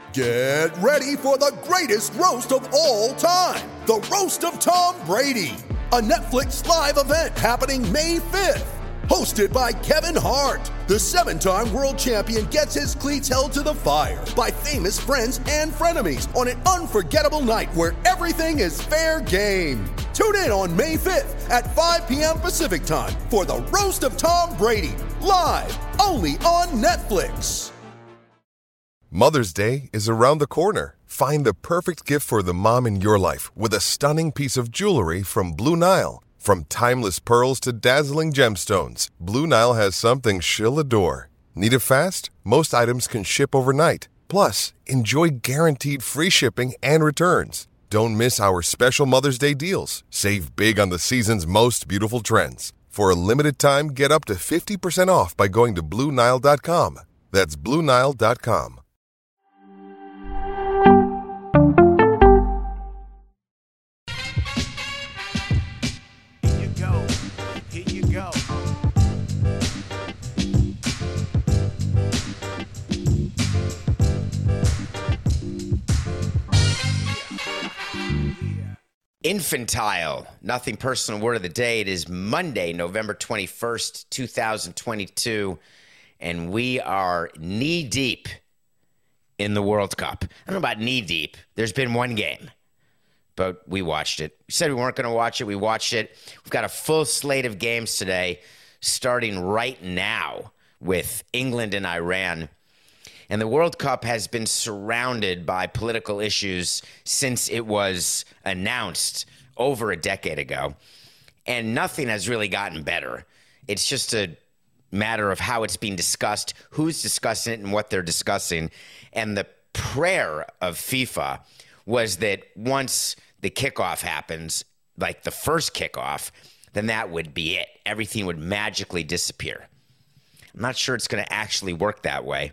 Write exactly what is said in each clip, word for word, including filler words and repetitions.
Get ready for the greatest roast of all time, the Roast of Tom Brady, a Netflix live event happening May fifth. Hosted by Kevin Hart, the seven-time world champion gets his cleats held to the fire by famous friends and frenemies on an unforgettable night where everything is fair game. Tune in on May fifth at five p.m. Pacific time for the Roast of Tom Brady, live only on Netflix. Mother's Day is around the corner. Find the perfect gift for the mom in your life with a stunning piece of jewelry from Blue Nile. From timeless pearls to dazzling gemstones, Blue Nile has something she'll adore. Need it fast? Most items can ship overnight. Plus, enjoy guaranteed free shipping and returns. Don't miss our special Mother's Day deals. Save big on the season's most beautiful trends. For a limited time, get up to fifty percent off by going to Blue Nile dot com. That's Blue Nile dot com. Infantile, nothing personal word of the day. It is Monday, November twenty-first, two thousand twenty-two, and we are knee-deep in the World Cup. I don't know about knee-deep. There's been one game, but we watched it. We said we weren't going to watch it. We watched it. We've got a full slate of games today, starting right now with England and Iran. And the World Cup has been surrounded by political issues since it was announced over a decade ago. And nothing has really gotten better. It's just a matter of how it's being discussed, who's discussing it, and what they're discussing. And the prayer of FIFA was that once the kickoff happens, like the first kickoff, then that would be it. Everything would magically disappear. I'm not sure it's going to actually work that way.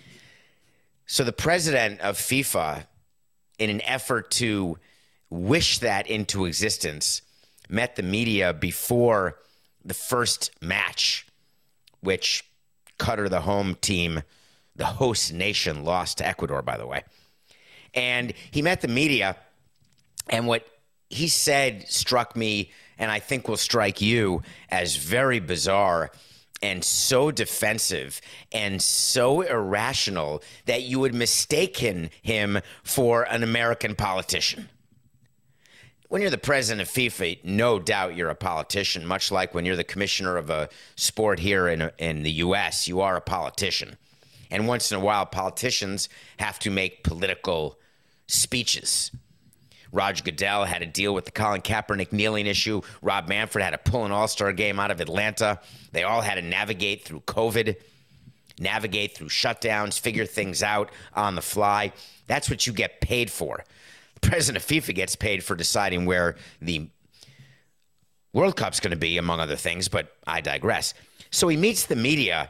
So the president of FIFA, in an effort to wish that into existence, met the media before the first match, which Qatar, the home team, the host nation, lost to Ecuador, by the way. And he met the media, and what he said struck me, and I think will strike you, as very bizarre and so defensive and so irrational that you would mistake him, him for an American politician. When you're the president of FIFA, no doubt you're a politician, much like when you're the commissioner of a sport here in, in the U S, you are a politician. And once in a while, politicians have to make political speeches. Roger Goodell had to deal with the Colin Kaepernick kneeling issue. Rob Manfred had to pull an all-star game out of Atlanta. They all had to navigate through COVID, navigate through shutdowns, figure things out on the fly. That's what you get paid for. The president of FIFA gets paid for deciding where the World Cup's going to be, among other things, but I digress. So he meets the media,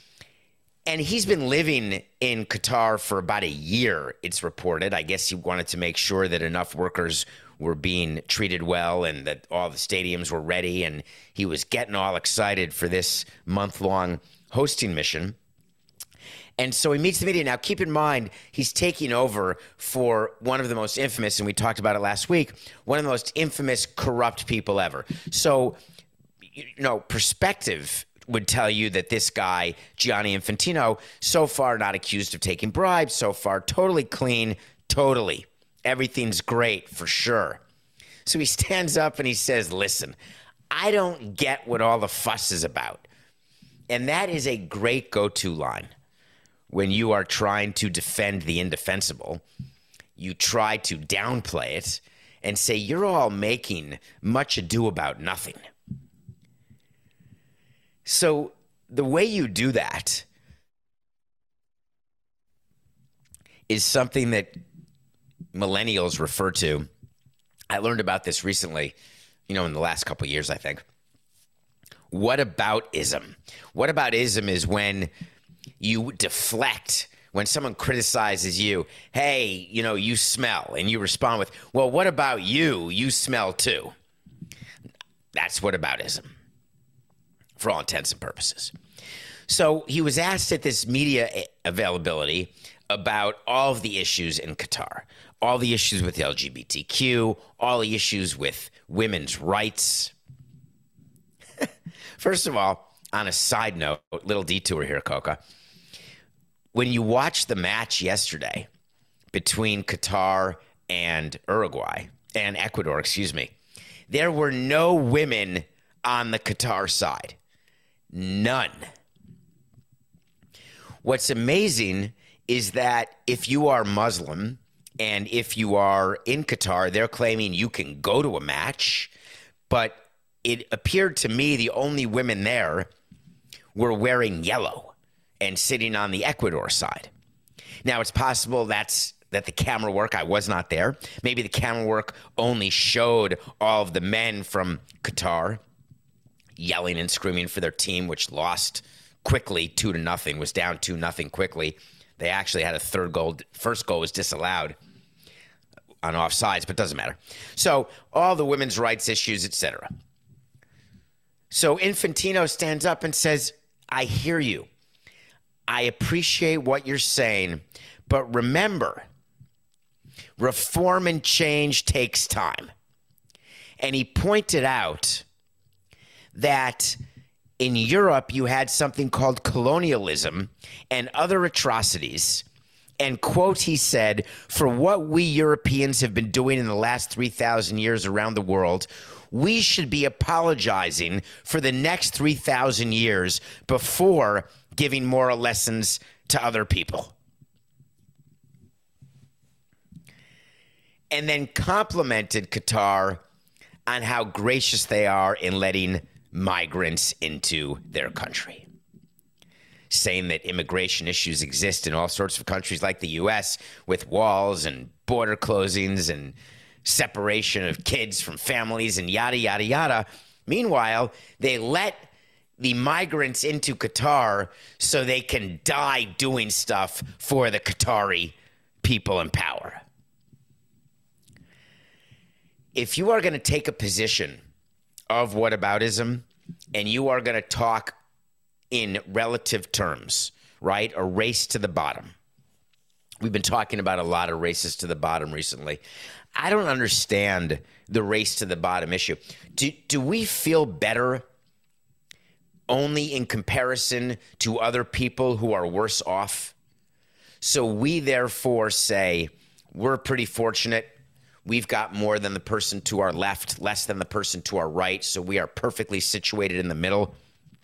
and he's been living in Qatar for about a year, it's reported. I guess he wanted to make sure that enough workers were being treated well and that all the stadiums were ready, and he was getting all excited for this month-long hosting mission. And so he meets the media. Now, keep in mind, he's taking over for one of the most infamous, and we talked about it last week, one of the most infamous corrupt people ever. So, you know, perspective would tell you that this guy, Gianni Infantino, so far not accused of taking bribes, so far totally clean, totally. Everything's great, for sure. So he stands up and he says, listen, I don't get what all the fuss is about. And that is a great go-to line. When you are trying to defend the indefensible, you try to downplay it and say, you're all making much ado about nothing. So the way you do that is something that millennials refer to. I learned about this recently, you know, in the last couple of years, I think. What about ism? What about ism is when you deflect, when someone criticizes you, hey, you know, you smell, and you respond with, well, what about you? You smell too. That's whataboutism, for all intents and purposes. So he was asked at this media availability about all of the issues in Qatar, all the issues with the L G B T Q, all the issues with women's rights. First of all, on a side note, little detour here, Coca. When you watch the match yesterday between Qatar and Uruguay, and Ecuador, excuse me, there were no women on the Qatar side. None. What's amazing is that if you are Muslim and if you are in Qatar, they're claiming you can go to a match, but it appeared to me the only women there were wearing yellow and sitting on the Ecuador side. Now, it's possible that's that the camera work, I was not there. Maybe the camera work only showed all of the men from Qatar yelling and screaming for their team, which lost quickly, two to nothing, was down two nothing quickly. They actually had a third goal. First goal was disallowed on offsides, but doesn't matter. So all the women's rights issues, et cetera. So Infantino stands up and says, I hear you. I appreciate what you're saying, but remember, reform and change takes time. And he pointed out that in Europe, you had something called colonialism and other atrocities. And, quote, he said, for what we Europeans have been doing in the last three thousand years around the world, we should be apologizing for the next three thousand years before giving moral lessons to other people. And then complimented Qatar on how gracious they are in letting migrants into their country, saying that immigration issues exist in all sorts of countries like the U S with walls and border closings and separation of kids from families and yada, yada, yada. Meanwhile, they let the migrants into Qatar so they can die doing stuff for the Qatari people in power. If you are going to take a position of whataboutism and you are going to talk in relative terms, right? A race to the bottom. We've been talking about a lot of races to the bottom recently. I don't understand the race to the bottom issue. Do, do we feel better only in comparison to other people who are worse off? So we therefore say we're pretty fortunate. We've got more than the person to our left, less than the person to our right, so we are perfectly situated in the middle.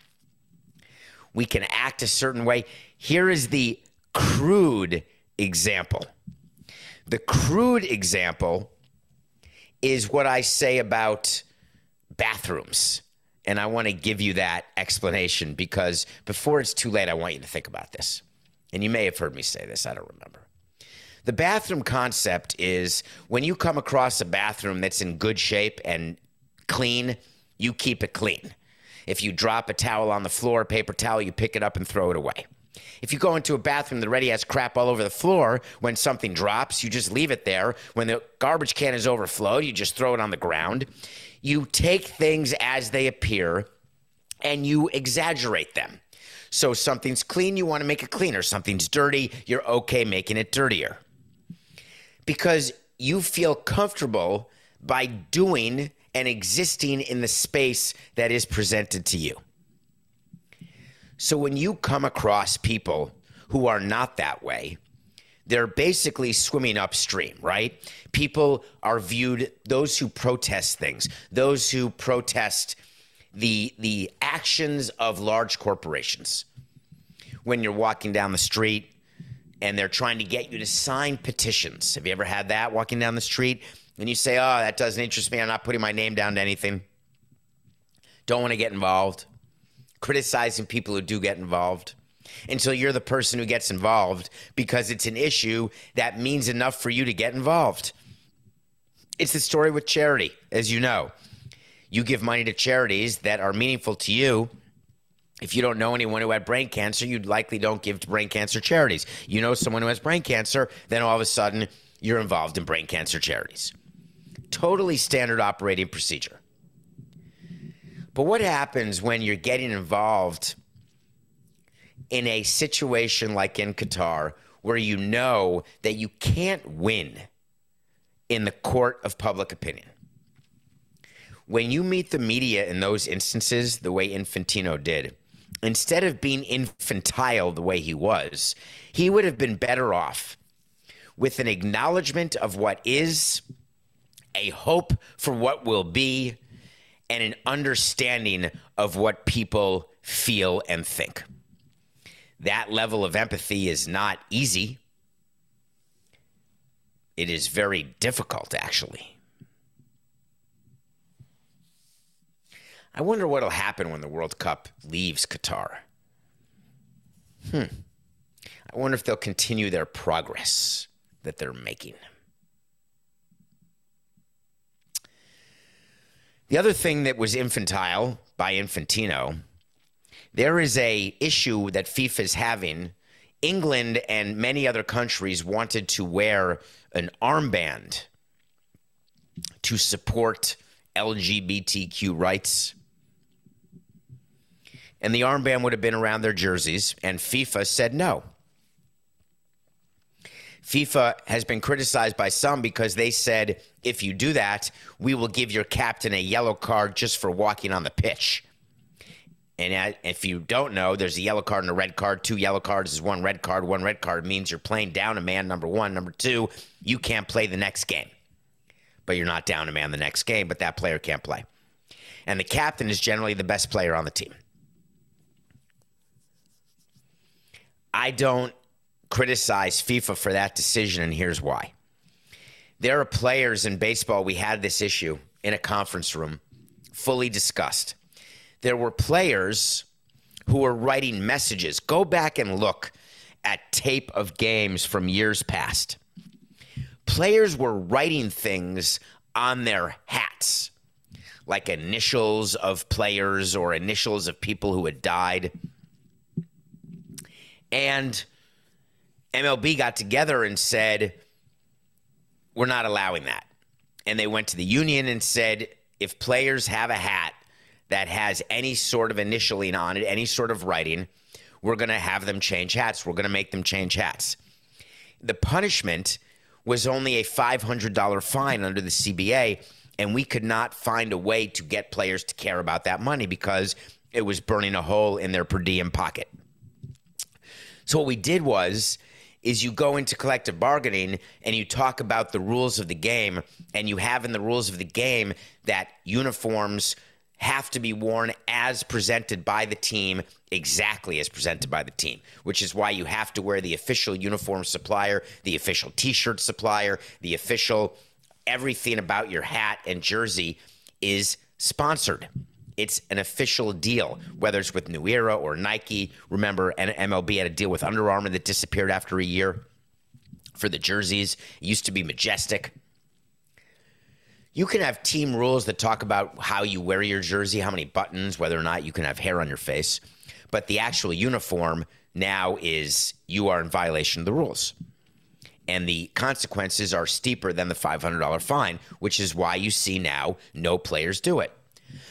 We can act a certain way. Here is the crude example. The crude example is what I say about bathrooms, and I want to give you that explanation because before it's too late, I want you to think about this. And you may have heard me say this, I don't remember. The bathroom concept is when you come across a bathroom that's in good shape and clean, you keep it clean. If you drop a towel on the floor, paper towel, you pick it up and throw it away. If you go into a bathroom that already has crap all over the floor, when something drops, you just leave it there. When the garbage can is overflowed, you just throw it on the ground. You take things as they appear and you exaggerate them. So something's clean, you want to make it cleaner. Something's dirty, you're okay making it dirtier. Because you feel comfortable by doing and existing in the space that is presented to you. So when you come across people who are not that way, they're basically swimming upstream, right? People are viewed, those who protest things, those who protest the, the actions of large corporations. When you're walking down the street and they're trying to get you to sign petitions. Have you ever had that walking down the street? And you say, oh, that doesn't interest me. I'm not putting my name down to anything. Don't want to get involved. Criticizing people who do get involved until you're the person who gets involved because it's an issue that means enough for you to get involved. It's the story with charity, as you know. You give money to charities that are meaningful to you. If you don't know anyone who had brain cancer, you likely don't give to brain cancer charities. You know someone who has brain cancer, then all of a sudden you're involved in brain cancer charities. Totally standard operating procedure. But what happens when you're getting involved in a situation like in Qatar where you know that you can't win in the court of public opinion. When you meet the media in those instances, the way Infantino did, instead of being infantile the way he was, he would have been better off with an acknowledgement of what is, a hope for what will be, and an understanding of what people feel and think. That level of empathy is not easy. It is very difficult, actually. I wonder what will happen when the World Cup leaves Qatar. Hmm. I wonder if they'll continue their progress that they're making. The other thing that was infantile by Infantino, there is a issue that FIFA is having. England and many other countries wanted to wear an armband to support L G B T Q rights. And the armband would have been around their jerseys, and FIFA said no. FIFA has been criticized by some because they said, if you do that, we will give your captain a yellow card just for walking on the pitch. And if you don't know, there's a yellow card and a red card. Two yellow cards is one red card. One red card means you're playing down a man, number one. Number two, you can't play the next game. But you're not down a man the next game, but that player can't play. And the captain is generally the best player on the team. I don't criticize FIFA for that decision, and here's why. There are players in baseball, we had this issue in a conference room, fully discussed. There were players who were writing messages. Go back and look at tape of games from years past. Players were writing things on their hats, like initials of players or initials of people who had died. And M L B got together and said, we're not allowing that. And they went to the union and said, if players have a hat that has any sort of initialing on it, any sort of writing, we're going to have them change hats. We're going to make them change hats. The punishment was only a five hundred dollars fine under the C B A, and we could not find a way to get players to care about that money because it was burning a hole in their per diem pocket. So what we did was, is you go into collective bargaining and you talk about the rules of the game, and you have in the rules of the game that uniforms have to be worn as presented by the team, exactly as presented by the team, which is why you have to wear the official uniform supplier, the official T-shirt supplier, the official everything about your hat and jersey is sponsored. It's an official deal, whether it's with New Era or Nike. Remember, M L B had a deal with Under Armour that disappeared after a year for the jerseys. It used to be Majestic. You can have team rules that talk about how you wear your jersey, how many buttons, whether or not you can have hair on your face. But the actual uniform now is you are in violation of the rules. And the consequences are steeper than the five hundred dollars fine, which is why you see now no players do it.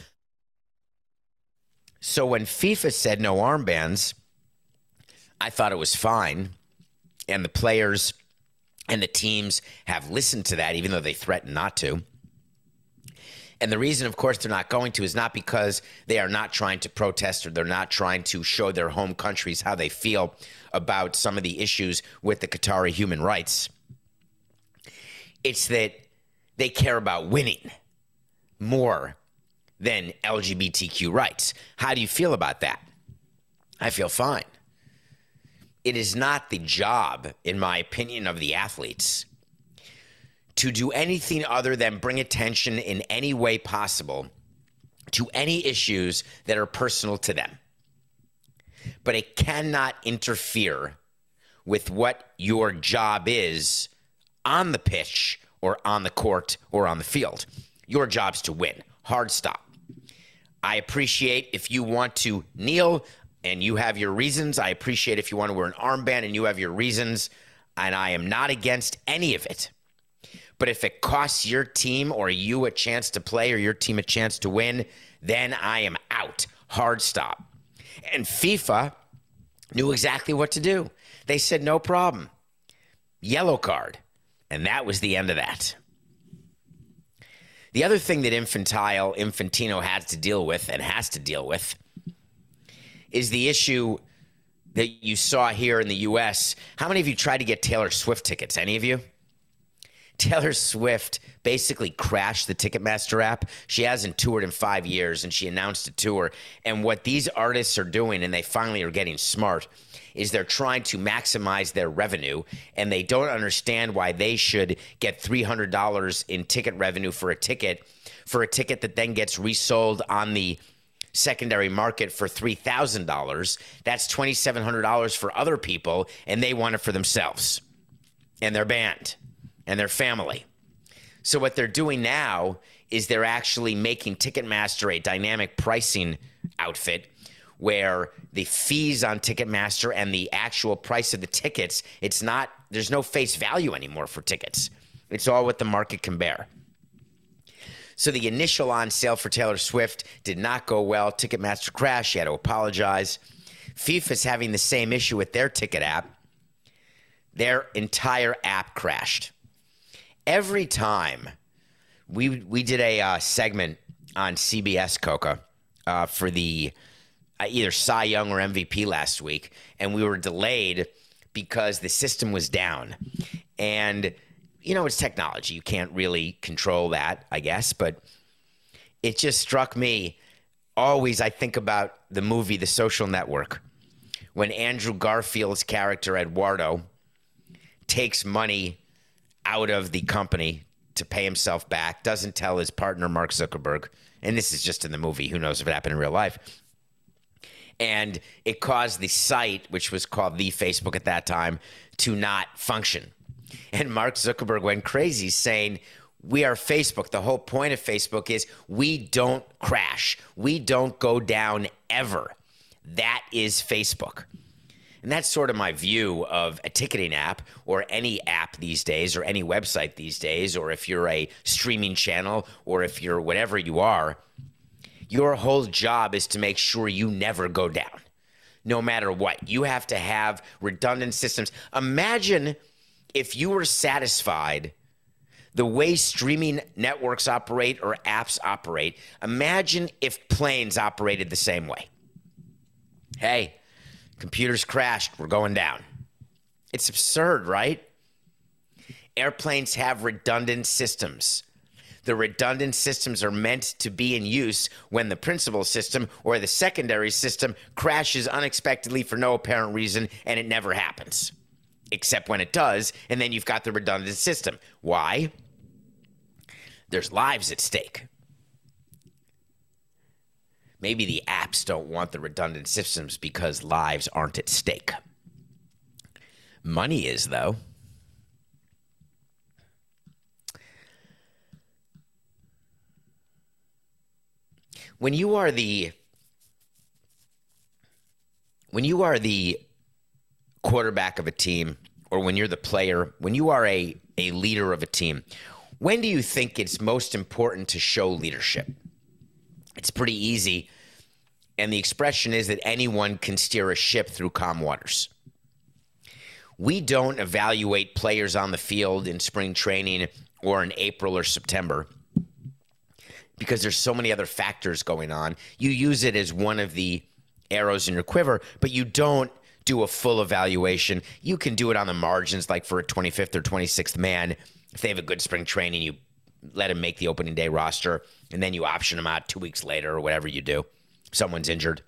So when FIFA said no armbands, I thought it was fine. And the players and the teams have listened to that, even though they threatened not to. And the reason, of course, they're not going to is not because they are not trying to protest or they're not trying to show their home countries how they feel about some of the issues with the Qatari human rights. It's that they care about winning more than L G B T Q rights. How do you feel about that? I feel fine. It is not the job, in my opinion, of the athletes to do anything other than bring attention in any way possible to any issues that are personal to them. But it cannot interfere with what your job is on the pitch or on the court or on the field. Your job's to win. Hard stop. I appreciate if you want to kneel and you have your reasons. I appreciate if you want to wear an armband and you have your reasons. And I am not against any of it. But if it costs your team or you a chance to play or your team a chance to win, then I am out. Hard stop. And FIFA knew exactly what to do. They said, no problem. Yellow card. And that was the end of that. The other thing that Infantile, Infantino has to deal with and has to deal with is the issue that you saw here in the U S. How many of you tried to get Taylor Swift tickets? Any of you? Taylor Swift basically crashed the Ticketmaster app. She hasn't toured in five years, and she announced a tour. And what these artists are doing, and they finally are getting smart, is they're trying to maximize their revenue, and they don't understand why they should get three hundred dollars in ticket revenue for a ticket, for a ticket that then gets resold on the secondary market for three thousand dollars. That's two thousand seven hundred dollars for other people, and they want it for themselves and their band and their family. So what they're doing now is they're actually making Ticketmaster a dynamic pricing outfit where the fees on Ticketmaster and the actual price of the tickets, it's not, there's no face value anymore for tickets. It's all what the market can bear. So the initial on sale for Taylor Swift did not go well. Ticketmaster crashed. She had to apologize. FIFA's having the same issue with their ticket app. Their entire app crashed. Every time we we did a uh, segment on C B S, Coca, uh, for the uh, either Cy Young or M V P last week, and we were delayed because the system was down. And, you know, it's technology. You can't really control that, I guess. But it just struck me, always I think about the movie The Social Network, when Andrew Garfield's character, Eduardo, takes money out of the company to pay himself back, doesn't tell his partner, Mark Zuckerberg, and this is just in the movie, who knows if it happened in real life, and it caused the site, which was called The Facebook at that time, to not function. And Mark Zuckerberg went crazy saying, we are Facebook. The whole point of Facebook is we don't crash. We don't go down ever. That is Facebook. And that's sort of my view of a ticketing app or any app these days or any website these days, or if you're a streaming channel or if you're whatever you are, your whole job is to make sure you never go down, no matter what. You have to have redundant systems. Imagine if you were satisfied the way streaming networks operate or apps operate. Imagine if planes operated the same way. Hey, computers crashed, we're going down. It's absurd, right? Airplanes have redundant systems. The redundant systems are meant to be in use when the principal system or the secondary system crashes unexpectedly for no apparent reason, and it never happens. Except when it does, and then you've got the redundant system. Why? There's lives at stake. Maybe the apps don't want the redundant systems because lives aren't at stake. Money is, though. When you are the when you are the quarterback of a team, or when you're the player, when you are a, a leader of a team, when do you think it's most important to show leadership? It's pretty easy, and the expression is that anyone can steer a ship through calm waters. We don't evaluate players on the field in spring training or in April or September because there's so many other factors going on. You use it as one of the arrows in your quiver, but you don't do a full evaluation. You can do it on the margins, like for a twenty-fifth or twenty-sixth man. If they have a good spring training, you let him make the opening day roster, and then you option him out two weeks later or whatever you do. Someone's injured.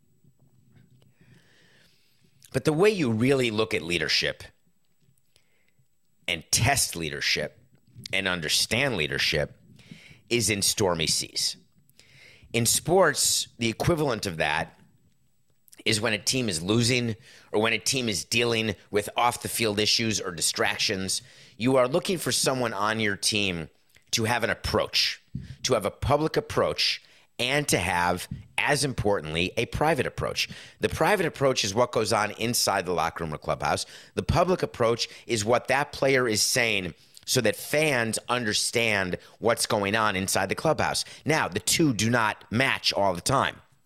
But the way you really look at leadership and test leadership and understand leadership is in stormy seas. In sports, the equivalent of that is when a team is losing or when a team is dealing with off-the-field issues or distractions. You are looking for someone on your team to have an approach, to have a public approach, and to have, as importantly, a private approach. The private approach is what goes on inside the locker room or clubhouse. The public approach is what that player is saying so that fans understand what's going on inside the clubhouse. Now, the two do not match all the time.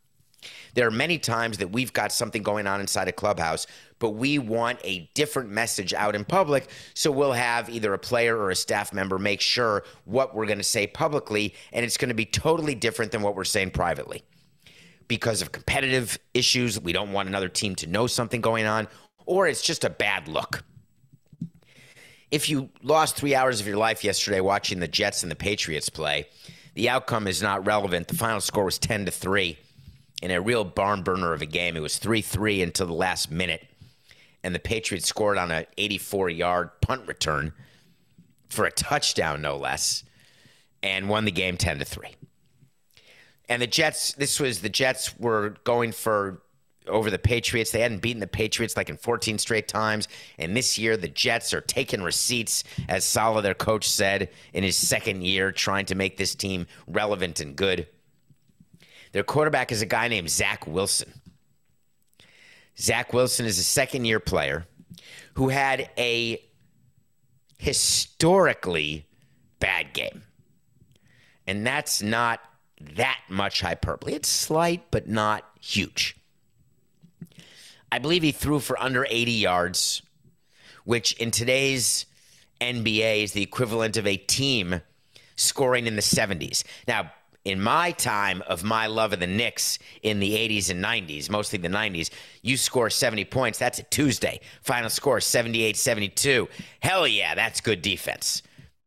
There are many times that we've got something going on inside a clubhouse, but we want a different message out in public, so we'll have either a player or a staff member make sure what we're going to say publicly, and it's going to be totally different than what we're saying privately. Because of competitive issues, we don't want another team to know something going on, or it's just a bad look. If you lost three hours of your life yesterday watching the Jets and the Patriots play, the outcome is not relevant. The final score was ten to three. In a real barn burner of a game. It was three three until the last minute. And the Patriots scored on an eighty-four-yard punt return for a touchdown, no less, and won the game ten to three. And the Jets, this was, the Jets were going for, over the Patriots. They hadn't beaten the Patriots like in fourteen straight times. And this year, the Jets are taking receipts, as Saleh, their coach, said in his second year, trying to make this team relevant and good. Their quarterback is a guy named Zach Wilson. Zach Wilson is a second-year player who had a historically bad game. And that's not that much hyperbole. It's slight, but not huge. I believe he threw for under eighty yards, which in today's N B A is the equivalent of a team scoring in the seventies. Now, in my time of my love of the Knicks in the eighties and nineties, mostly the nineties, you score seventy points, that's a Tuesday. Final score, seventy-eight seventy-two. Hell yeah, that's good defense.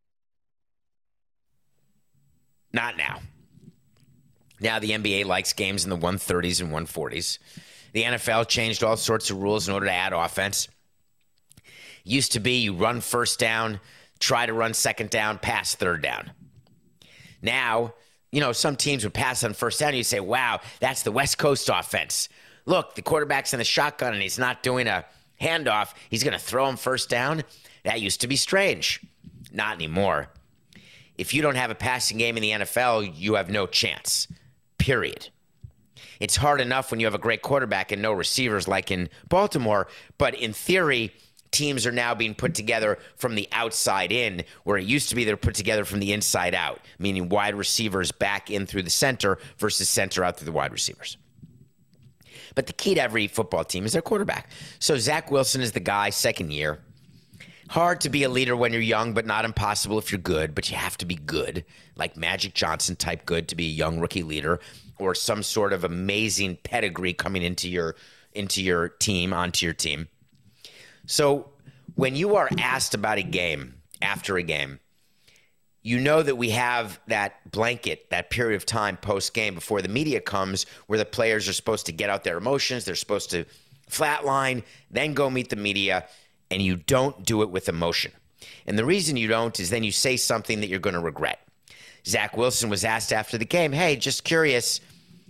Not now. Now the N B A likes games in the one thirties and one forties. The N F L changed all sorts of rules in order to add offense. Used to be you run first down, try to run second down, pass third down. Now, you know, some teams would pass on first down. And you say, wow, that's the West Coast offense. Look, the quarterback's in the shotgun and he's not doing a handoff. He's going to throw him first down. That used to be strange. Not anymore. If you don't have a passing game in the N F L, you have no chance, period. It's hard enough when you have a great quarterback and no receivers like in Baltimore, but in theory, teams are now being put together from the outside in, where it used to be they're put together from the inside out, meaning wide receivers back in through the center versus center out through the wide receivers. But the key to every football team is their quarterback. So Zach Wilson is the guy, second year. Hard to be a leader when you're young, but not impossible if you're good, but you have to be good, like Magic Johnson type good to be a young rookie leader, or some sort of amazing pedigree coming into your into your team, onto your team. So when you are asked about a game after a game, you know that we have that blanket, that period of time post-game before the media comes where the players are supposed to get out their emotions, they're supposed to flatline, then go meet the media, and you don't do it with emotion. And the reason you don't is then you say something that you're going to regret. Zach Wilson was asked after the game, hey, just curious,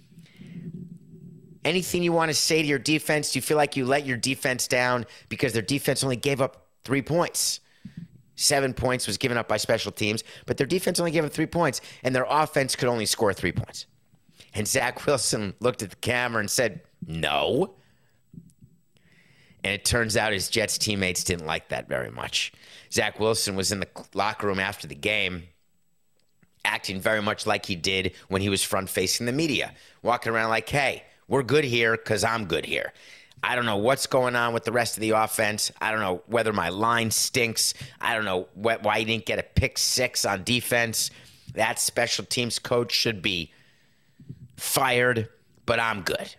anything you want to say to your defense? Do you feel like you let your defense down because their defense only gave up three points? Seven points was given up by special teams, but their defense only gave up three points, and their offense could only score three points. And Zach Wilson looked at the camera and said, no. And it turns out his Jets teammates didn't like that very much. Zach Wilson was in the locker room after the game, acting very much like he did when he was front-facing the media, walking around like, hey, we're good here because I'm good here. I don't know what's going on with the rest of the offense. I don't know whether my line stinks. I don't know wh- why he didn't get a pick six on defense. That special teams coach should be fired, but I'm good.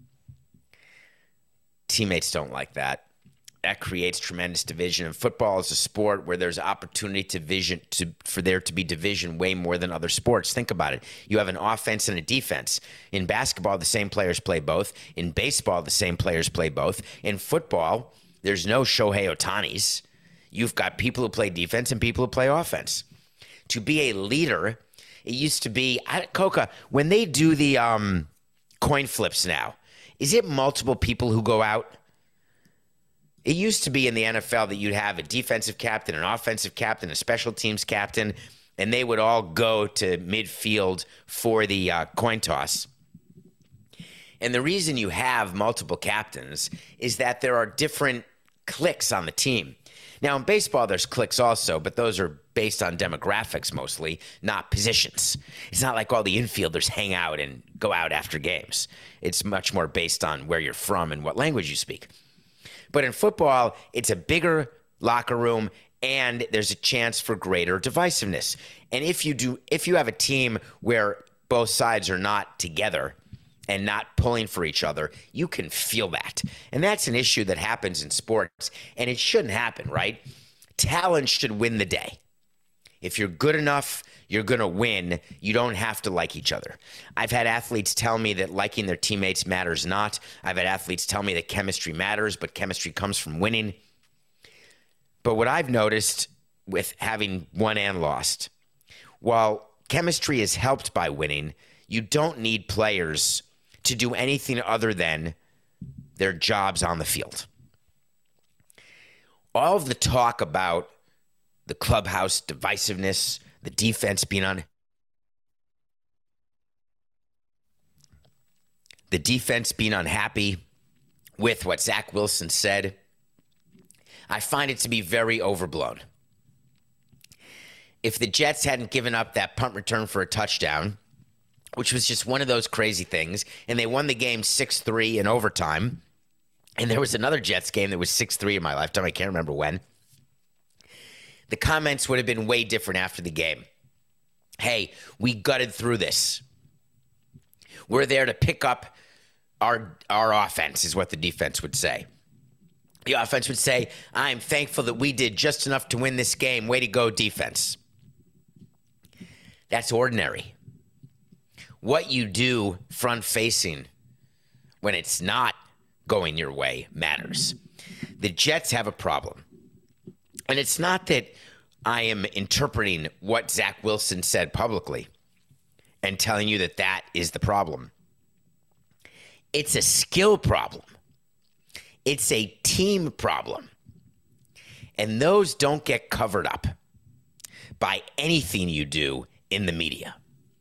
Teammates don't like that. That creates tremendous division. And football is a sport where there's opportunity to vision to for there to be division way more than other sports. Think about it. You have an offense and a defense. In basketball, the same players play both. In baseball, the same players play both. In football, there's no Shohei Ohtanis. You've got people who play defense and people who play offense. To be a leader, it used to be, I, Coca, when they do the um, coin flips now, is it multiple people who go out? It used to be in the N F L that you'd have a defensive captain, an offensive captain, a special teams captain, and they would all go to midfield for the uh, coin toss. And the reason you have multiple captains is that there are different cliques on the team. Now, in baseball, there's cliques also, but those are based on demographics mostly, not positions. It's not like all the infielders hang out and go out after games. It's much more based on where you're from and what language you speak. But in football, it's a bigger locker room, and there's a chance for greater divisiveness. And if you do, if you have a team where both sides are not together and not pulling for each other, you can feel that. And that's an issue that happens in sports, and it shouldn't happen, right? Talent should win the day. If you're good enough, you're going to win. You don't have to like each other. I've had athletes tell me that liking their teammates matters not. I've had athletes tell me that chemistry matters, but chemistry comes from winning. But what I've noticed with having won and lost, while chemistry is helped by winning, you don't need players to do anything other than their jobs on the field. All of the talk about the clubhouse divisiveness, the defense being on, the defense being unhappy with what Zach Wilson said, I find it to be very overblown. If the Jets hadn't given up that punt return for a touchdown, which was just one of those crazy things, and they won the game six three in overtime, and there was another Jets game that was six three in my lifetime, I can't remember when, the comments would have been way different after the game. Hey, we gutted through this. We're there to pick up our our offense, is what the defense would say. The offense would say, I'm thankful that we did just enough to win this game. Way to go, defense. That's ordinary. What you do front-facing when it's not going your way matters. The Jets have a problem. And it's not that I am interpreting what Zach Wilson said publicly and telling you that that is the problem. It's a skill problem. It's a team problem. And those don't get covered up by anything you do in the media.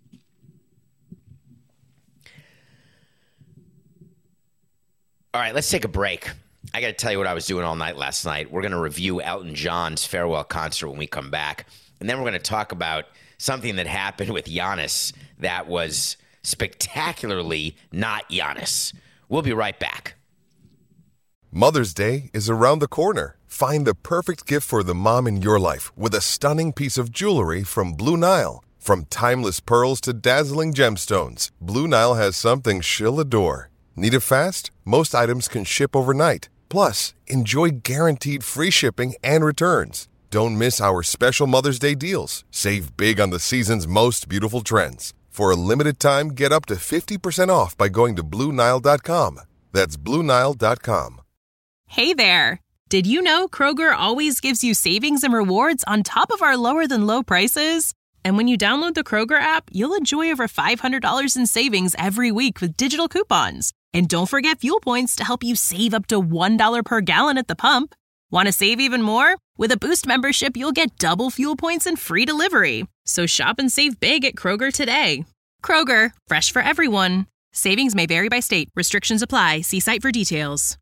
All right, let's take a break. I got to tell you what I was doing all night last night. We're going to review Elton John's farewell concert when we come back. And then we're going to talk about something that happened with Giannis that was spectacularly not Giannis. We'll be right back. Mother's Day is around the corner. Find the perfect gift for the mom in your life with a stunning piece of jewelry from Blue Nile. From timeless pearls to dazzling gemstones, Blue Nile has something she'll adore. Need it fast? Most items can ship overnight. Plus, enjoy guaranteed free shipping and returns. Don't miss our special Mother's Day deals. Save big on the season's most beautiful trends. For a limited time, get up to fifty percent off by going to Blue Nile dot com. That's Blue Nile dot com. Hey there! Did you know Kroger always gives you savings and rewards on top of our lower-than-low prices? And when you download the Kroger app, you'll enjoy over five hundred dollars in savings every week with digital coupons. And don't forget fuel points to help you save up to one dollar per gallon at the pump. Want to save even more? With a Boost membership, you'll get double fuel points and free delivery. So shop and save big at Kroger today. Kroger, fresh for everyone. Savings may vary by state. Restrictions apply. See site for details.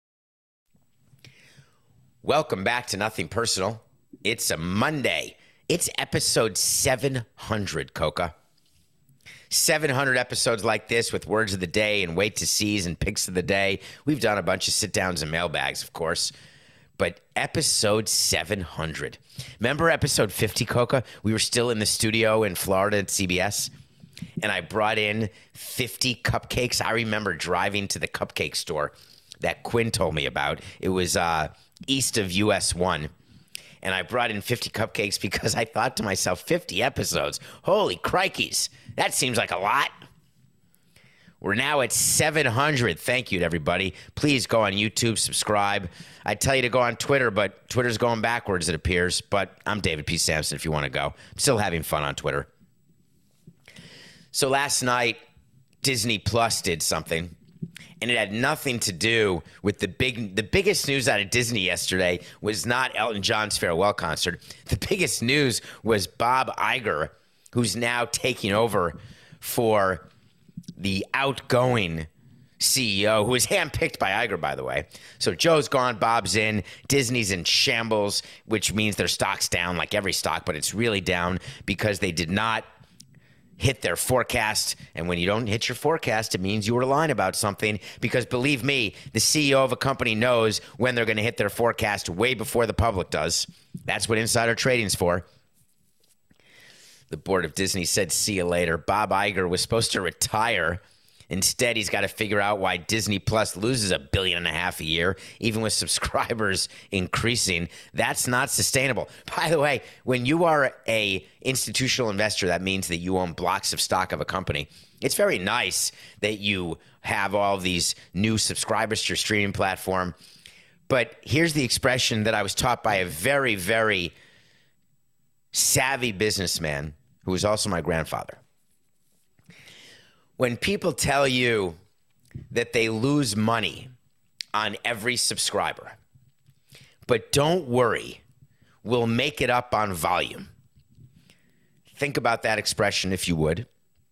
Welcome back to Nothing Personal. It's a Monday. It's episode seven hundred, Coca. seven hundred episodes like this with words of the day and wait to sees and picks of the day. We've done a bunch of sit-downs and mailbags, of course. But episode seven hundred. Remember episode fifty, Coca? We were still in the studio in Florida at C B S. And I brought in fifty cupcakes. I remember driving to the cupcake store that Quinn told me about. It was uh, east of U S one. And I brought in fifty cupcakes because I thought to myself, fifty episodes. Holy crikeys. That seems like a lot. We're now at seven hundred. Thank you to everybody. Please go on YouTube, subscribe. I tell you to go on Twitter, but Twitter's going backwards, it appears. But I'm David P. Sampson if you want to go. I'm still having fun on Twitter. So last night, Disney Plus did something. And it had nothing to do with the big, the biggest news out of Disney yesterday was not Elton John's farewell concert. The biggest news was Bob Iger, who's now taking over for the outgoing C E O, who was handpicked by Iger, by the way. So Joe's gone, Bob's in, Disney's in shambles, which means their stock's down like every stock, but it's really down because they did not hit their forecast. And when you don't hit your forecast, it means you were lying about something, because believe me, the C E O of a company knows when they're going to hit their forecast way before the public does. That's what insider trading's for. The board of Disney said, see you later. Bob Iger was supposed to retire. Instead, he's got to figure out why Disney Plus loses a billion and a half a year, even with subscribers increasing. That's not sustainable. By the way, when you are a institutional investor, that means that you own blocks of stock of a company. It's very nice that you have all these new subscribers to your streaming platform. But here's the expression that I was taught by a very, very savvy businessman who was also my grandfather. When people tell you that they lose money on every subscriber, but don't worry, we'll make it up on volume. Think about that expression if you would.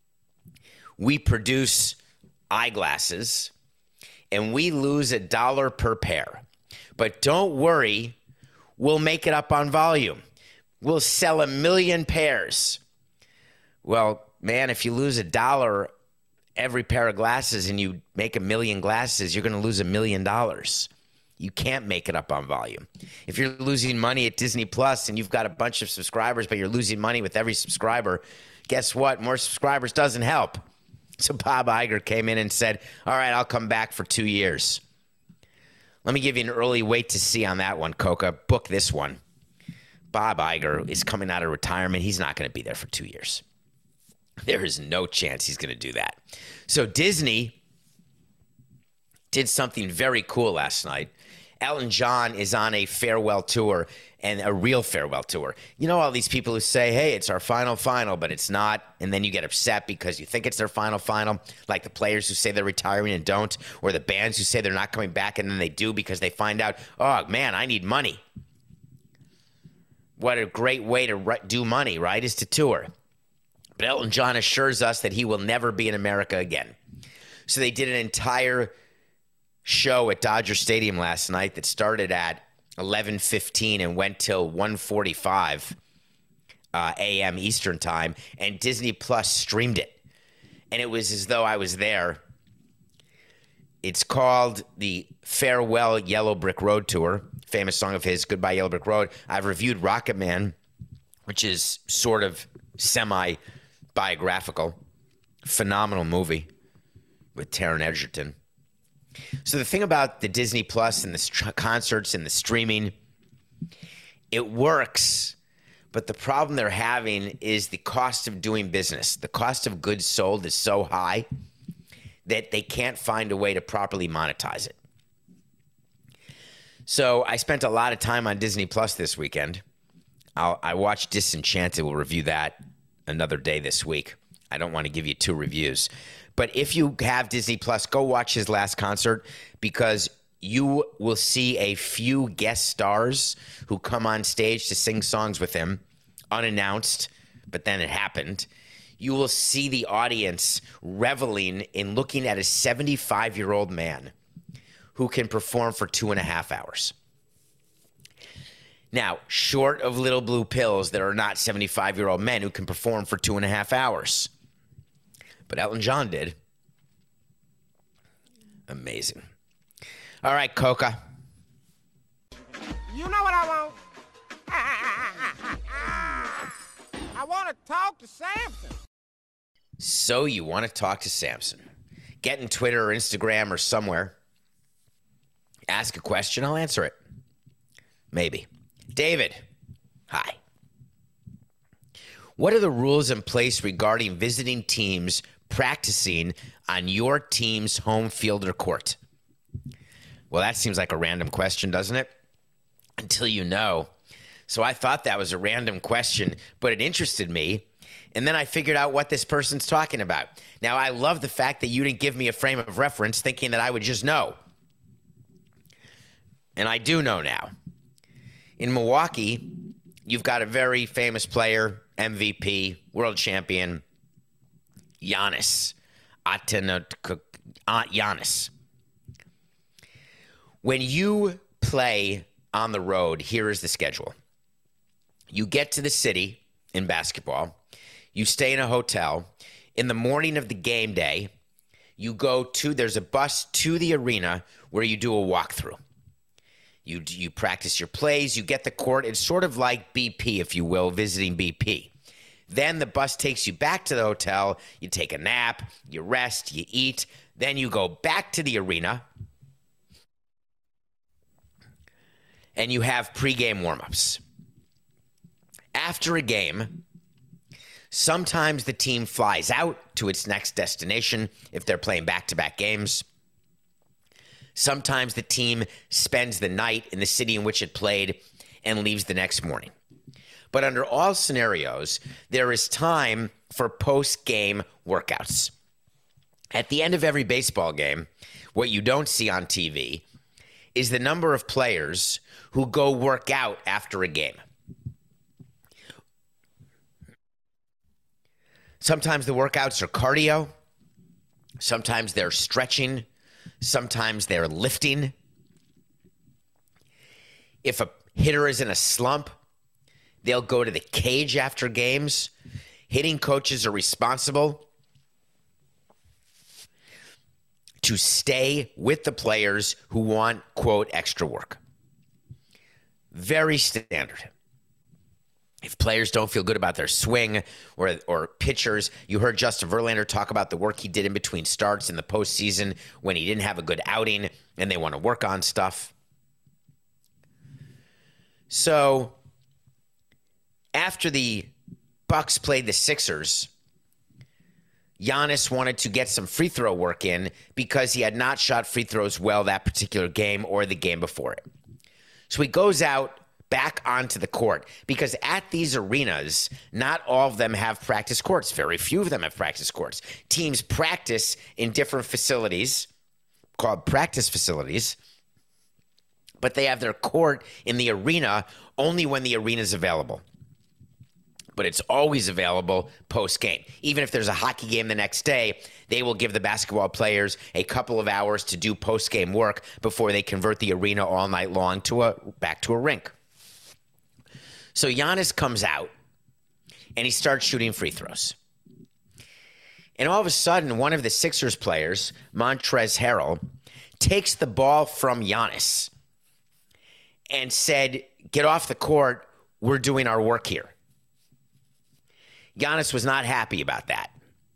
We produce eyeglasses and we lose a dollar per pair, but don't worry, we'll make it up on volume. We'll sell a million pairs. Well, man, if you lose a dollar every pair of glasses and you make a million glasses, you're going to lose a million dollars. You can't make it up on volume. If you're losing money at Disney Plus and you've got a bunch of subscribers, but you're losing money with every subscriber, guess what? More subscribers doesn't help. So Bob Iger came in and said, all right, I'll come back for two years. Let me give you an early wait to see on that one, Coca. Book this one. Bob Iger is coming out of retirement. He's not going to be there for two years. There is no chance he's going to do that. So Disney did something very cool last night. Elton John is on a farewell tour, and a real farewell tour. You know all these people who say, hey, it's our final final, but it's not, and then you get upset because you think it's their final final, like the players who say they're retiring and don't, or the bands who say they're not coming back and then they do because they find out, oh, man, I need money. What a great way to do money, right, is to tour. But Elton John assures us that he will never be in America again. So they did an entire show at Dodger Stadium last night that started at eleven fifteen and went till one forty-five uh, a m Eastern time, and Disney Plus streamed it. And it was as though I was there. It's called the Farewell Yellow Brick Road Tour, famous song of his, Goodbye Yellow Brick Road. I've reviewed Rocket Man, which is sort of semi-biographical. Phenomenal movie with Taron Egerton. So the thing about the Disney Plus and the st- concerts and the streaming, it works, but the problem they're having is the cost of doing business. The cost of goods sold is so high that they can't find a way to properly monetize it. So I spent a lot of time on Disney Plus this weekend. I'll, I watched Disenchanted. We'll review that another day this week. I don't want to give you two reviews. But if you have Disney Plus, go watch his last concert, because you will see a few guest stars who come on stage to sing songs with him, unannounced, but then it happened. You will see the audience reveling in looking at a seventy-five-year-old man who can perform for two and a half hours. Now, short of Little Blue Pills, there are not seventy-five-year-old men who can perform for two and a half hours. But Elton John did. Amazing. All right, Coca. You know what I want? I want to talk to Samson. So you want to talk to Samson. Get in Twitter or Instagram or somewhere. Ask a question, I'll answer it. Maybe. David, hi. What are the rules in place regarding visiting teams practicing on your team's home field or court? Well, that seems like a random question, doesn't it? Until you know. So I thought that was a random question, but it interested me. And then I figured out what this person's talking about. Now, I love the fact that you didn't give me a frame of reference thinking that I would just know. And I do know now. In Milwaukee, you've got a very famous player, M V P, world champion, Giannis Antetokounmpo. uh, Giannis. When you play on the road, here is the schedule. You get to the city in basketball. You stay in a hotel. In the morning of the game day, you go to, there's a bus to the arena where you do a walkthrough. You, you practice your plays. You get the court. It's sort of like B P, if you will, visiting B P. Then the bus takes you back to the hotel. You take a nap. You rest. You eat. Then you go back to the arena. And you have pregame warmups. After a game, sometimes the team flies out to its next destination if they're playing back-to-back games. Sometimes the team spends the night in the city in which it played and leaves the next morning. But under all scenarios, there is time for post-game workouts. At the end of every baseball game, what you don't see on T V is the number of players who go work out after a game. Sometimes the workouts are cardio. Sometimes they're stretching. Sometimes they're lifting. If a hitter is in a slump, they'll go to the cage after games. Hitting coaches are responsible to stay with the players who want, quote, extra work. Very standard. If players don't feel good about their swing or or pitchers, you heard Justin Verlander talk about the work he did in between starts in the postseason when he didn't have a good outing and they want to work on stuff. So after the Bucks played the Sixers, Giannis wanted to get some free throw work in because he had not shot free throws well that particular game or the game before it. So he goes out back onto the court because at these arenas, not all of them have practice courts. Very few of them have practice courts. Teams practice in different facilities called practice facilities, but they have their court in the arena only when the arena is available. But it's always available post-game. Even if there's a hockey game the next day, they will give the basketball players a couple of hours to do post-game work before they convert the arena all night long to a back to a rink. So Giannis comes out, and he starts shooting free throws. And all of a sudden, one of the Sixers players, Montrezl Harrell, takes the ball from Giannis and said, "Get off the court. We're doing our work here." Giannis was not happy about that.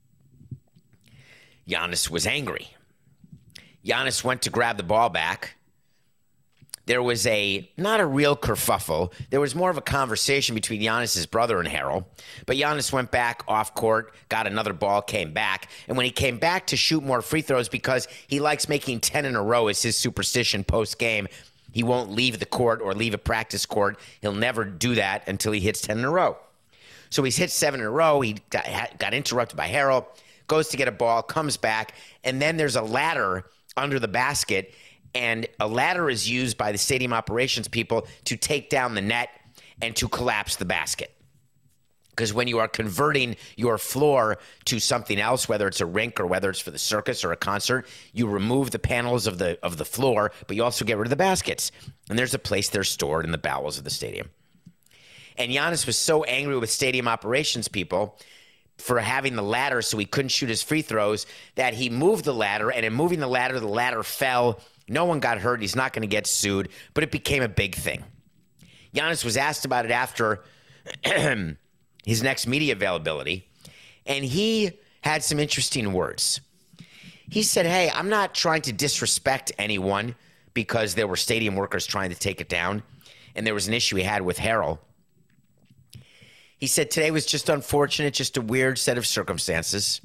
Giannis was angry. Giannis went to grab the ball back. There was a, not a real kerfuffle. There was more of a conversation between Giannis's brother and Harrell. But Giannis went back off court, got another ball, came back. And when he came back to shoot more free throws because he likes making ten in a row as his superstition post-game, he won't leave the court or leave a practice court. He'll never do that until he hits ten in a row. So he's hit seven in a row. He got, got interrupted by Harrell, goes to get a ball, comes back, and then there's a ladder under the basket, and a ladder is used by the stadium operations people to take down the net and to collapse the basket. Because when you are converting your floor to something else, whether it's a rink or whether it's for the circus or a concert, you remove the panels of the of the floor, but you also get rid of the baskets. And there's a place they're stored in the bowels of the stadium. And Giannis was so angry with stadium operations people for having the ladder so he couldn't shoot his free throws that he moved the ladder, and in moving the ladder, the ladder fell. No one got hurt. He's not going to get sued, but it became a big thing. Giannis was asked about it after his next media availability, and he had some interesting words. He said, "Hey, I'm not trying to disrespect anyone because there were stadium workers trying to take it down, and there was an issue he had with Harrell." He said, "Today was just unfortunate, just a weird set of circumstances."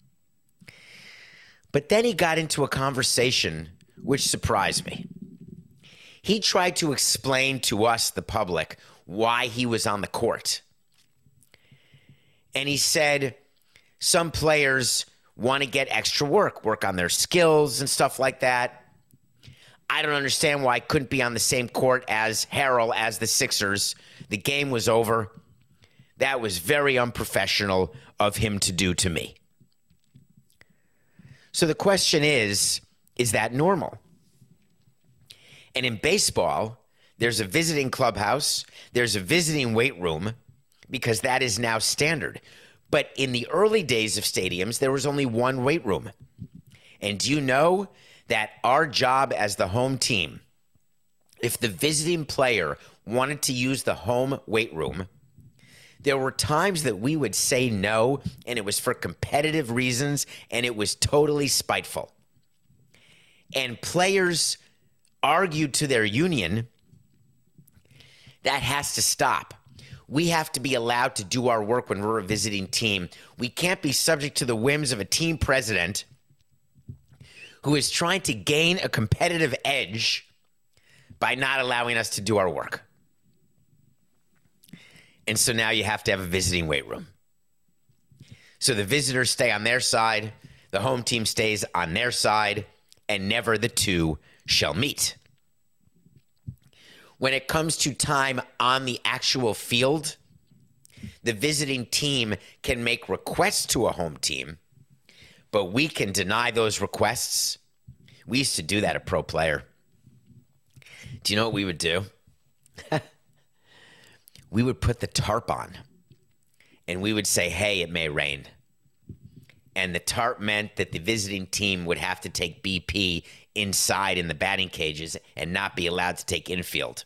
But then he got into a conversation which surprised me. He tried to explain to us, the public, why he was on the court. And he said some players want to get extra work, work on their skills and stuff like that. I don't understand why I couldn't be on the same court as Harrell, as the Sixers. The game was over. That was very unprofessional of him to do to me. So the question is, is that normal? And in baseball, there's a visiting clubhouse, there's a visiting weight room, because that is now standard. But in the early days of stadiums, there was only one weight room. And do you know that our job as the home team, if the visiting player wanted to use the home weight room, there were times that we would say no, and it was for competitive reasons, and it was totally spiteful. And players argued to their union, that has to stop. We have to be allowed to do our work when we're a visiting team. We can't be subject to the whims of a team president who is trying to gain a competitive edge by not allowing us to do our work. And so now you have to have a visiting weight room. So the visitors stay on their side, the home team stays on their side, and never the two shall meet. When it comes to time on the actual field, the visiting team can make requests to a home team, but we can deny those requests. We used to do that, a pro player. Do you know what we would do? We would put the tarp on, and we would say, hey, it may rain. And the tarp meant that the visiting team would have to take B P inside in the batting cages and not be allowed to take infield.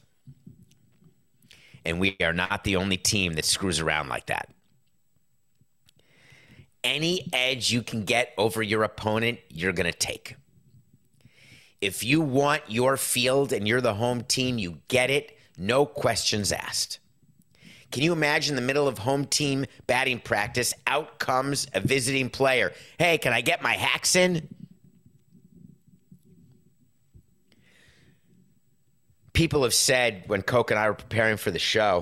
And we are not the only team that screws around like that. Any edge you can get over your opponent, you're going to take. If you want your field and you're the home team, you get it, no questions asked. Can you imagine the middle of home team batting practice, out comes a visiting player. Hey, can I get my hacks in? People have said when Coke and I were preparing for the show,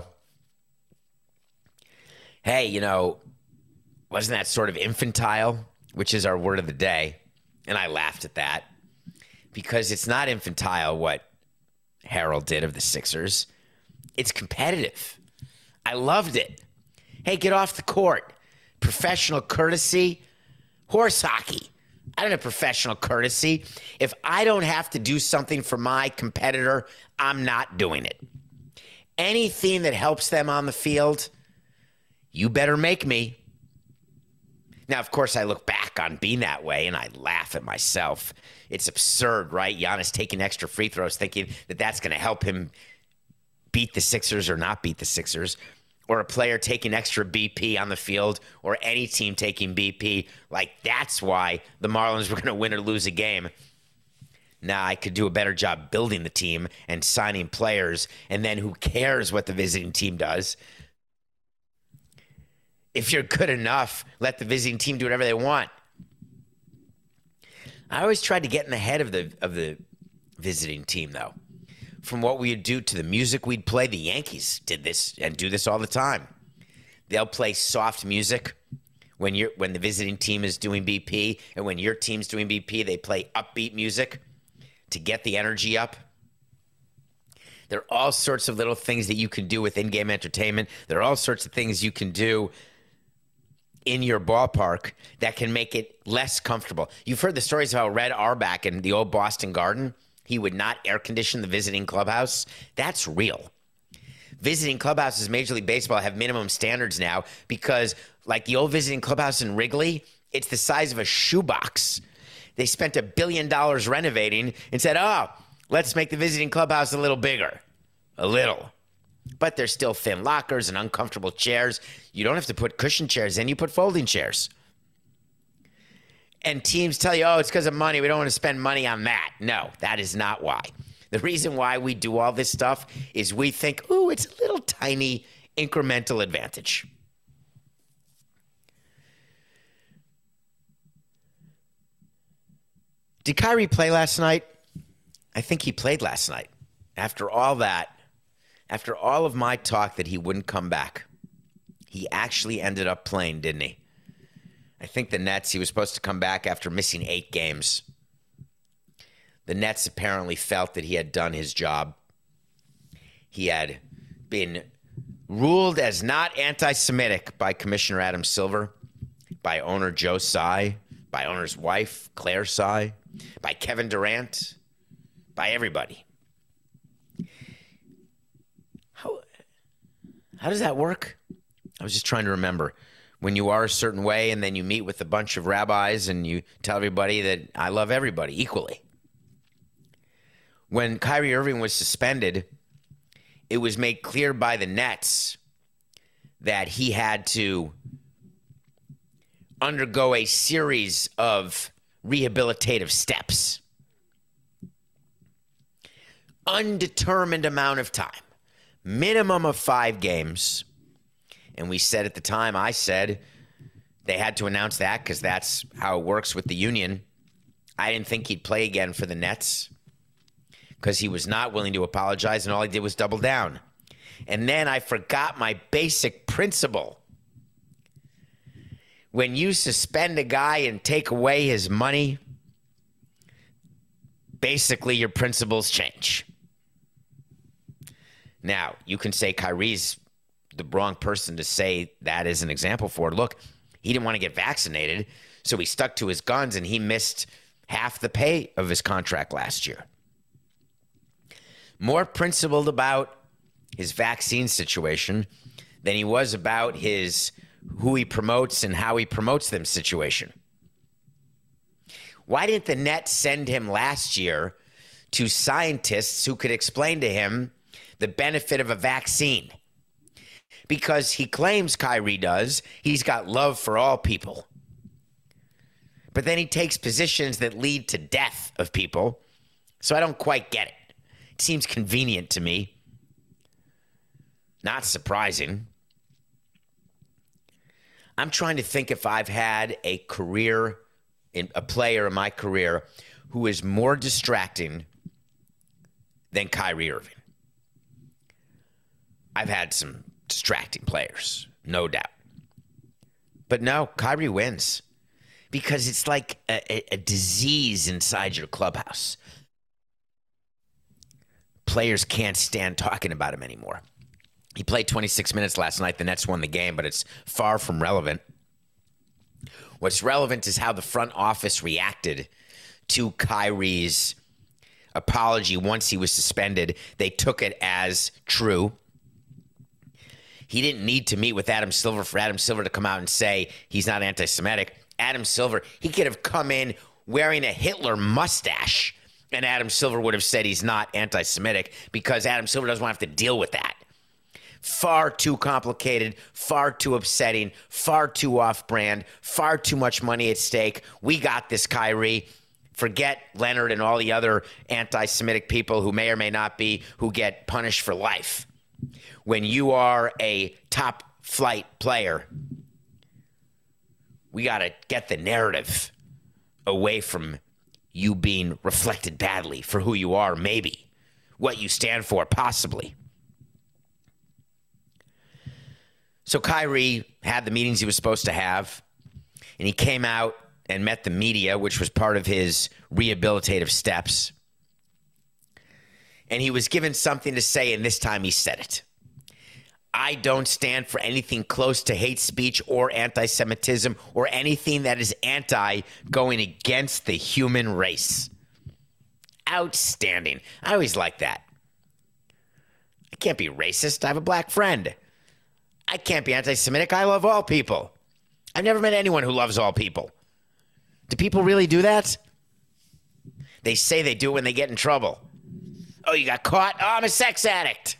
hey, you know, wasn't that sort of infantile, which is our word of the day? And I laughed at that because it's not infantile what Harold did of the Sixers. It's competitive. I loved it. Hey, get off the court. Professional courtesy. Horse hockey. I don't have professional courtesy. If I don't have to do something for my competitor, I'm not doing it. Anything that helps them on the field, you better make me. Now, of course, I look back on being that way, and I laugh at myself. It's absurd, right? Giannis taking extra free throws, thinking that that's going to help him beat the Sixers or not beat the Sixers, or a player taking extra B P on the field, or any team taking B P. Like, that's why the Marlins were going to win or lose a game. Now, I could do a better job building the team and signing players, and then who cares what the visiting team does? If you're good enough, let the visiting team do whatever they want. I always tried to get in the head of the of the visiting team, though. From what we would do to the music we'd play, the Yankees did this and do this all the time. They'll play soft music when you're when the visiting team is doing B P, and when your team's doing B P, they play upbeat music to get the energy up. There are all sorts of little things that you can do with in-game entertainment. There are all sorts of things you can do in your ballpark that can make it less comfortable. You've heard the stories of how Red Auerbach in the old Boston Garden, he would not air condition the visiting clubhouse. That's real. Visiting clubhouses, Major League Baseball, have minimum standards now because, like the old visiting clubhouse in Wrigley, it's the size of a shoebox. They spent a billion dollars renovating and said, oh, let's make the visiting clubhouse a little bigger. A little. But there's still thin lockers and uncomfortable chairs. You don't have to put cushion chairs in. You put folding chairs. And teams tell you, oh, it's because of money. We don't want to spend money on that. No, that is not why. The reason why we do all this stuff is we think, ooh, it's a little tiny incremental advantage. Did Kyrie play last night? I think he played last night. After all that, after all of my talk that he wouldn't come back, he actually ended up playing, didn't he? I think the Nets, he was supposed to come back after missing eight games. The Nets apparently felt that he had done his job. He had been ruled as not anti-Semitic by Commissioner Adam Silver, by owner Joe Tsai, by owner's wife, Claire Tsai, by Kevin Durant, by everybody. How, how does that work? I was just trying to remember. When you are a certain way and then you meet with a bunch of rabbis and you tell everybody that I love everybody equally. When Kyrie Irving was suspended, it was made clear by the Nets that he had to undergo a series of rehabilitative steps. Undetermined amount of time, minimum of five games. And we said at the time, I said, they had to announce that because that's how it works with the union. I didn't think he'd play again for the Nets because he was not willing to apologize, and all he did was double down. And then I forgot my basic principle. When you suspend a guy and take away his money, basically your principles change. Now, you can say Kyrie's the wrong person to say that as an example for it. Look, he didn't want to get vaccinated, so he stuck to his guns and he missed half the pay of his contract last year. More principled about his vaccine situation than he was about his who he promotes and how he promotes them situation. Why didn't the Nets send him last year to scientists who could explain to him the benefit of a vaccine? Because he claims, Kyrie does, he's got love for all people. But then he takes positions that lead to death of people. So I don't quite get it. It seems convenient to me. Not surprising. I'm trying to think if I've had a career, in a player in my career who is more distracting than Kyrie Irving. I've had some distracting players, no doubt. But no, Kyrie wins because it's like a, a, a disease inside your clubhouse. Players can't stand talking about him anymore. He played twenty-six minutes last night. The Nets won the game, but it's far from relevant. What's relevant is how the front office reacted to Kyrie's apology once he was suspended. They took it as true. He didn't need to meet with Adam Silver for Adam Silver to come out and say he's not anti-Semitic. Adam Silver, he could have come in wearing a Hitler mustache, and Adam Silver would have said he's not anti-Semitic because Adam Silver doesn't want to have to deal with that. Far too complicated, far too upsetting, far too off-brand, far too much money at stake. We got this, Kyrie. Forget Leonard and all the other anti-Semitic people who may or may not be, who get punished for life. When you are a top flight player, we got to get the narrative away from you being reflected badly for who you are, maybe, what you stand for, possibly. So Kyrie had the meetings he was supposed to have, and he came out and met the media, which was part of his rehabilitative steps. And he was given something to say, and this time he said it. I don't stand for anything close to hate speech or anti-Semitism or anything that is anti going against the human race. Outstanding. I always like that. I can't be racist. I have a black friend. I can't be anti-Semitic. I love all people. I've never met anyone who loves all people. Do people really do that? They say they do when they get in trouble. Oh, you got caught? Oh, I'm a sex addict.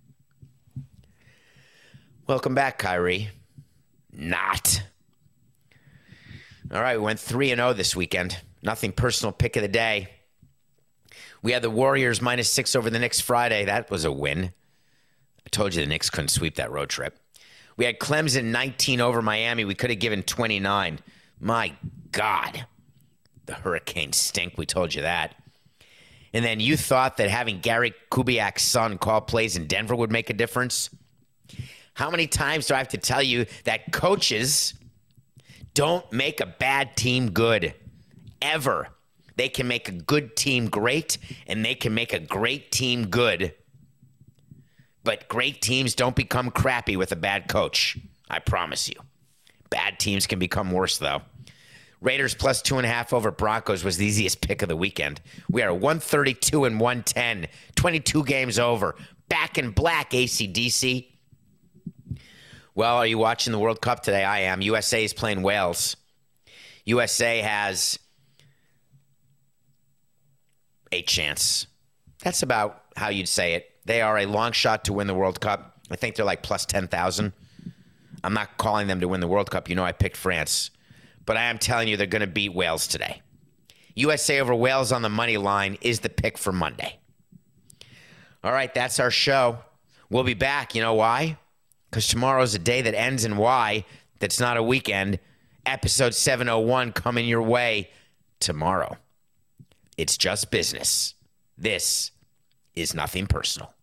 Welcome back, Kyrie. Not. All right, we went three and oh this weekend. Nothing personal pick of the day. We had the Warriors minus six over the Knicks Friday. That was a win. I told you the Knicks couldn't sweep that road trip. We had Clemson nineteen over Miami. We could have given twenty-nine. My God. The Hurricanes stink. We told you that. And then you thought that having Gary Kubiak's son call plays in Denver would make a difference? How many times do I have to tell you that coaches don't make a bad team good? Ever. They can make a good team great, and they can make a great team good. But great teams don't become crappy with a bad coach. I promise you. Bad teams can become worse, though. Raiders plus two and a half over Broncos was the easiest pick of the weekend. We are one thirty-two and one ten, twenty-two games over. Back in black, A C D C. Well, are you watching the World Cup today? I am. U S A is playing Wales. U S A has a chance. That's about how you'd say it. They are a long shot to win the World Cup. I think they're like plus ten thousand. I'm not calling them to win the World Cup. You know I picked France. But I am telling you they're going to beat Wales today. U S A over Wales on the money line is the pick for Monday. All right, that's our show. We'll be back. You know why? Because tomorrow's a day that ends in Y. That's not a weekend. Episode seven oh one coming your way tomorrow. It's just business. This is nothing personal.